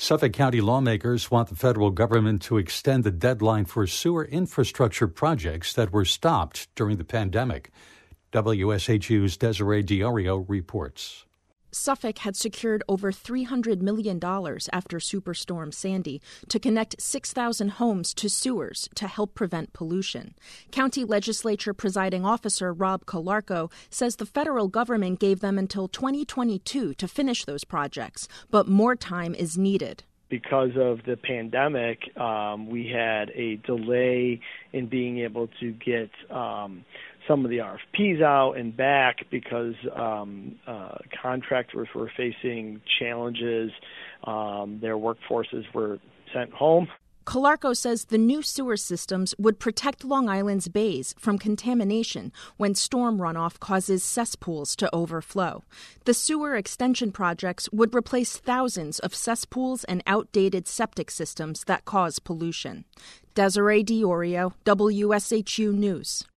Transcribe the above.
Suffolk County lawmakers want the federal government to extend the deadline for sewer infrastructure projects that were stopped during the pandemic. WSHU's Desiree Diorio reports. Suffolk had secured over $300 million after Superstorm Sandy to connect 6,000 homes to sewers to help prevent pollution. County Legislature Presiding Officer Rob Calarco says the federal government gave them until 2022 to finish those projects, but more time is needed. Because of the pandemic, we had a delay in being able to get some of the RFPs out and back because contractors were facing challenges. Their workforces were sent home. Calarco says the new sewer systems would protect Long Island's bays from contamination when storm runoff causes cesspools to overflow. The sewer extension projects would replace thousands of cesspools and outdated septic systems that cause pollution. Desiree Diorio, WSHU News.